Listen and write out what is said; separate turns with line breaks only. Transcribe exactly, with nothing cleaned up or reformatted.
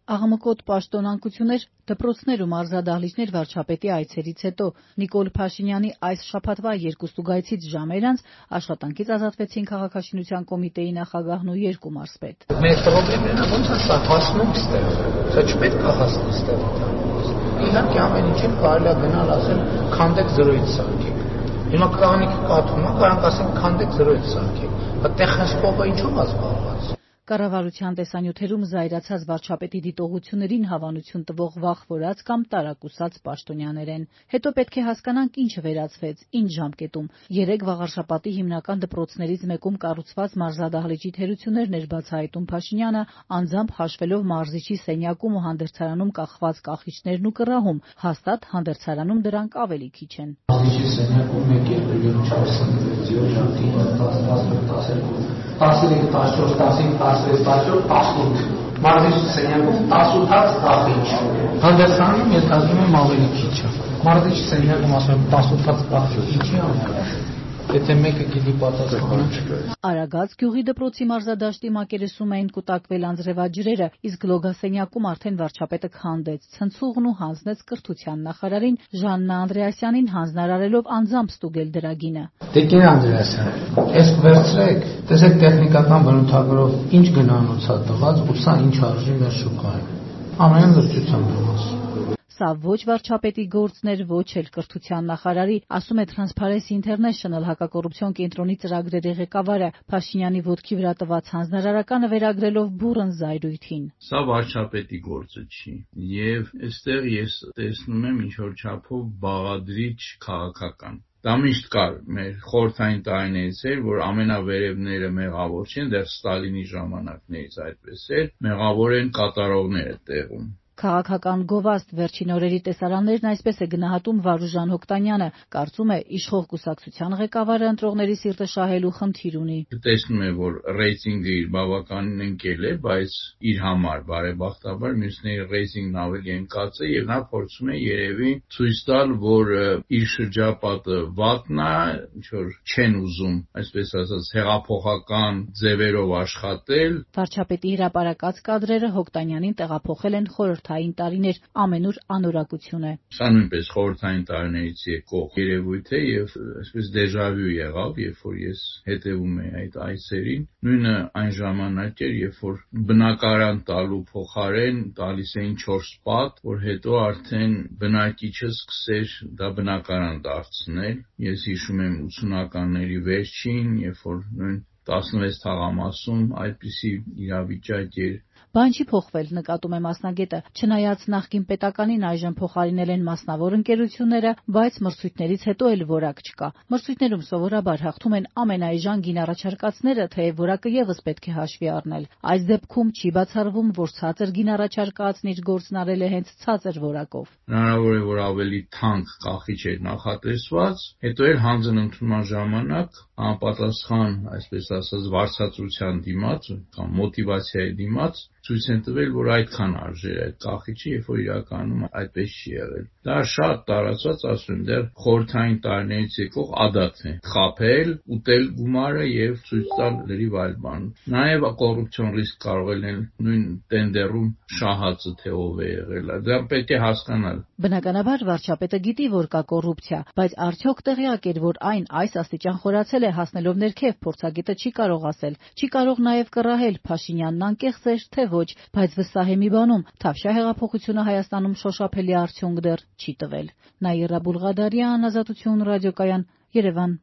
Աղմկոտ պաշտոնանկություններ, դպրոցներ ու մարզադահլիճներ վարչապետի այցերից հետո Նիկոլ Փաշինյանի այս շաբաթվա երկուստուգայցից ժամեր անց աշխատանքից ազատվեցին քաղաքաշինության կոմիտեի նախագահն ու երկու մարզպետ։
Մեր խնդիրն է, ոնց է սա հասնում ստեղ, սա չպետք է հասնի ստեղ։ Իհարկե ամեն ինչին կարելի է գնալ ասել քանդեք զրոյից սարքեք։ Հիմա կրանիկը կաթում է, կարանք ասենք քանդեք զրոյից սարքեք։ Բա տեխնոսկոպը ինչով է զբաղված։
Կառավարության տեսանյութերում զայրացած վարչապետի դիտողություններին հավանություն տվող վախվորած կամ տարակուսած պաշտոնյաներ են։ Հետո պետք է հասկանանք ինչը վերացվեց, ինչ ժամկետում։ Երեք վաղարշապատի հիմնական դպրոցներից մեկում կառուցված մարզադահլիճի թերություններն էր բացահայտում Փաշինյանը, անձամբ հաշվելով մարզիչի սենյակում ու հանդերձարանում կախված կախիչներն ու կռահում, հաստատ հանդերձարանում դրանք ավելի քիչ են։
Մարզիչի սենյակում մեկ երկու չորս հինգ ժամի տասնյոթ տասնչորս տասնհինգ տասնվեց տասնչորս տասնութ մարզիչի սենյակում տասնութ հաց կախիչ հանդերձանում ես ասում եմ ավելի քիչ է մարզիչի սենյակում ասում եմ տասնութ հաց կախիչ ինչի անունը եթե մեկը գիտի պատասխանը։
Արագած գյուղի դպրոցի մարզադաշտի մակերեսում էին կուտակվել անձրևաջրերը, իսկ լոգասենյակում արդեն վարչապետը քանդեց ցնցուղն ու հանձնեց կրթության նախարարին Ժաննա Անդրեասյանին հանձնարարելով անձամբ ստուգել դրա գինը։
Տիկին Անդրեասյան, ես վերցրեք, տեսեք տեխնիկական բնութագրով ինչ գնանոց է տված ու սա ինչ արժի մեր շուկայում։ Ամեն լրջությամբ եմ ասում։
Սա ոչ վարչապետի գործն էր, ոչ էլ կրթության նախարարի, ասում է Transparency International հակակոռուպցիոն կենտրոնի ծրագրերի ղեկավարը, Փաշինյանի ոտքի վրա տված հանձնարարականը վերագրելով բուռն զայրույթին։
Սա վարչապետի գործը չի, եւ այստեղ ես տեսնում եմ ինչ-որ չափով բաղադրիչ քաղաքական։ Դա միշտ կար մեր խորհրդային տարիներից էր, որ ամենավերևները մեղավոր չեն, դեռ Ստալինի ժամանակներից այդպես էր, մեղավոր են կատարողները տեղում։
Քաղաքական գովազդ վերջին օրերի տեսարաններն այսպես է գնահատում Վարուժան Հոկտանյանը, կարծում է իշխող կուսակցության ղեկավարը ընտրողների սիրտը շահելու խնդիր ունի։
Տեսնում է, որ ռեյտինգը իր բավականին ընկել է, բայց իր համար բարեբախտաբար մյուսների ռեյտինգն ավելի ընկած է եւ նա փորձում է երևի ցույց տալ, որ իր շրջապատը վատն է, ինչ որ չեն ուզում, այսպես ասած, հեղափոխական ձևերով աշխատել։
Վարչապետի հրապարակած կադրերը Հոկտանյանին տեղափոխել են խորհրդ տարիներ ամենուր անորակություն է։
Սա նույնպես խորհրդային տարիներից եկող երևույթ է եւ այսպես դեժավյու եղավ, երբ որ ես հետեւում էի այդ այցերին, նույնը այն ժամանակ էր, երբ որ բնակարան տալու փոխարեն տալիս էին չորս պատ, որ հետո արդեն բնակիչը սկսեր դա բնակարան դարձնել։ Ես հիշում եմ ութսունականների վերջին, երբ որ նույն տասնվեց թաղամասում այդպիսի իրավիճակ էր։
Բան չի փոխվել, նկատում է մասնագետը, չնայած նախկին պետականին այժմ փոխարինել են մասնավոր ընկերությունները, բայց մրցույթներից հետո էլ որակ չկա։ Մրցույթներում սովորաբար հաղթում են ամենաէժան գինառաջարկածները, թեև որակը եւս պետք է հաշվի առնել։ Այս դեպքում չի բացառվում, որ ցածր գինառաջարկածն իր գործն արել է հենց ցածր որակով։
Հնարավոր է, որ ավելի թանկ կախիչ էր նախատեսված, հետո էլ հանձն ընդունման ժամանակ անպատասխան, այսպես ասած, վարձատրության դիմաց կամ մոտիվացիայի դիմաց ցույց են տվել, որ այդքան արժեր այդ կախիչը, երբ որ իրականում այդպես չի եղել։ Դա շատ տարածված, ասում եմ, դեռ խորհրդային տարիներից եկող ադատ է։ Խաբել, ուտել գումարը եւ ցույց տալ լրիվ այլ բան։ Նաեւ կոռուպցիոն ռիսկ կարող է լինել նույն տենդերում շահածը թե ով է եղել։ Դա պետք է հասկանալ։
Բնականաբար վարչապետը գիտի, որ կա կոռուպցիա, բայց արդյոք տեղյակ էր, որ այն այս աստիճան խորացել է հասնելով ներքև, փորձագետը չի կարող ասել, չի կարող նաեւ կռահել Փաշինյանն անկեղծ էր, թե ոչ, բայց վստահ է մի բանում, Թավշյա հեղափոխությունը Հայաստանում շոշափելի արդյունք դեռ չի տվել։ Նաիրա Բուլղադարյան, Ազատություն ռադիոկայան, Երևան։